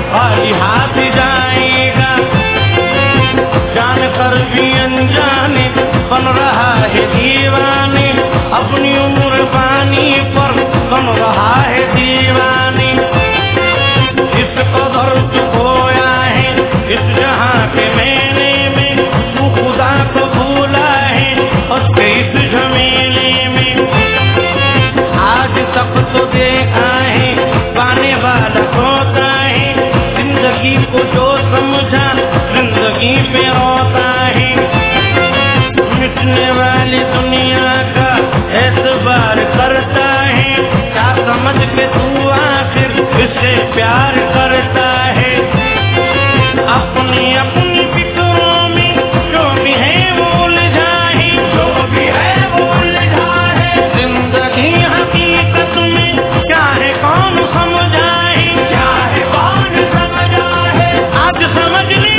खाली हाथ जाएगा। जान कर भी अनजाने बन रहा है दीवाने, अपनी उम्र पानी पर बन रहा है दीवाने। इस कदर तू खोया है इस जहां के मेले में, तू खुदा को भूला है उसके इस झमेले में। आज तक तो देखा है पाने वाला होता है, जिंदगी को जो समझा जिंदगी पे रोता है। मिटने वाली दुनिया का एतबार करता है, क्या समझ के तू आखिर इससे प्यार करता है। अपनी अपनी फिक्रों में जो भी है वो उलझा है, जो भी है वो उलझा है। जिंदगी हकीकत में क्या है कौन समझा है, क्या है कौन समझा है। आज समझ ले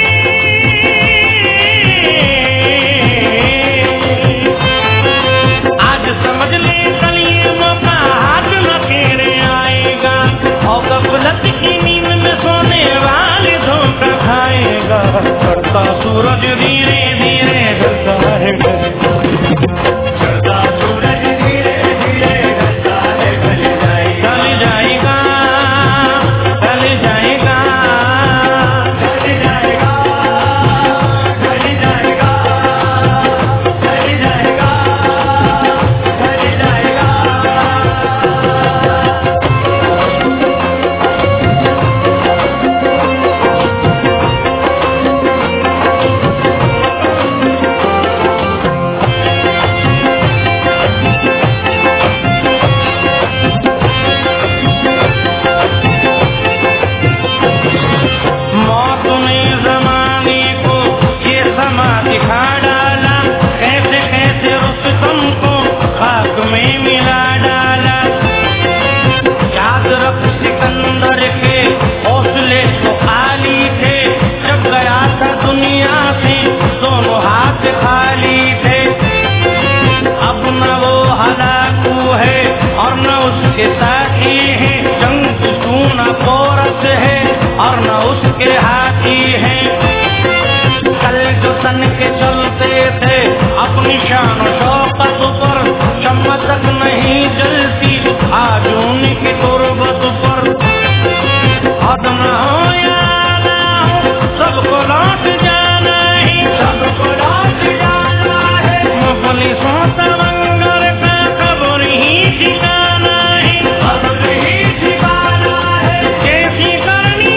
कल ये मौका हाथ न फेरे आएगा, और गफलत की नींद में सोने वाले धोखा खाएगा। चढ़ता सूरज धीरे धीरे ढलता है, चढ़ता सूरज धीरे धीरे ढलता है। ढल जाएगा ढल जाएगा ढल जाएगा ढल जाएगा ढल जाएगा ढल जाएगा। मौत ने ज़माने को ये समा दिखा डाला, कैसे कैसे रुस्तम को खाक में मिला डाला। याद रख सिकंदर के हौसले तो खाली थे, जब गया था दुनिया से दोनों हाथ खाली थे। अब न वो हलाकू है और न उसके साथी है, जंग न पोरस है और न उसके हाथी हैं। कल जो तन के चलते थे अपनी शान शौकत पर, शम्मा तक नहीं जलती आज उनकी तुरबत पर। हद न हो या ना हो सबको लौट जाना है, सबको लौट जाना है। मुफलिसों तमंगर का खबर ही ठिकाना है, खबर ही ठिकाना है। जैसी करनी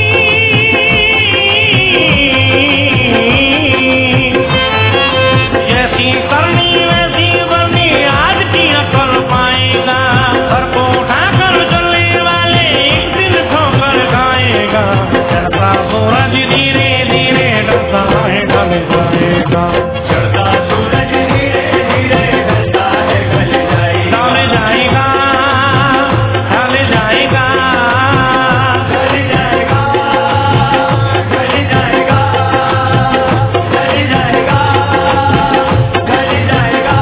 जैसी करनी वैसी बनी, आज की कर पाएगा। सर को उठाकर चलने वाले एक दिन ठोकर खाएगा। चढ़ता सूरज धीरे धीरे ढलता है, ढल जाएगा। चढ़ता सूरज धीरे धीरे ढलता है, ढल जाएगा ढल जाएगा ढल जाएगा ढल जाएगा ढल जाएगा ढल जाएगा ढल जाएगा।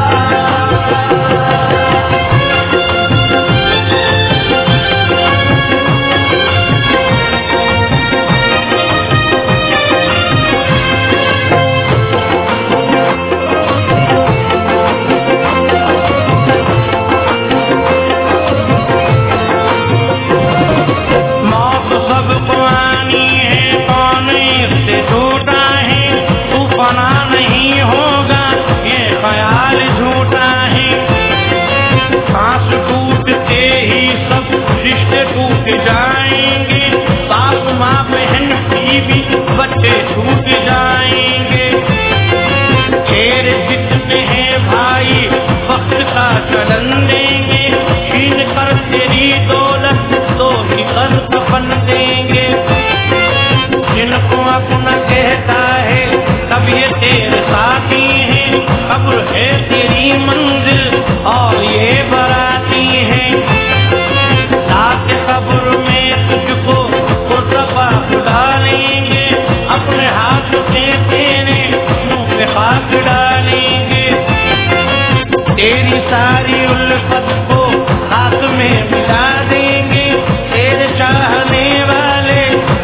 मौत सबको आनी है, कौन इससे छूटा है। तू फना नहीं होगा ये ख्याल झूठा है। सांस टूटते ही सब रिश्ते टूट जाएंगे, बाप माँ बहन बीवी बच्चे छूट जाएंगे। तेरे जितने हैं भाई वक्त का चलन देंगे, छीन कर तेरी दौलत तो ही कर बन देंगे। जिनको अपना कहता है तब ये तेरे साथी हैं, कब्र है तेरी मंजिल और ये बराती है। रात कब्र में तुझको पुरतफा डालेंगे, अपने हाथ से तेरे मुंह पे खाक डालेंगे। तेरी सारी उल्फत को हाथ में मिला देंगे, तेरे चाहने वाले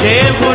देव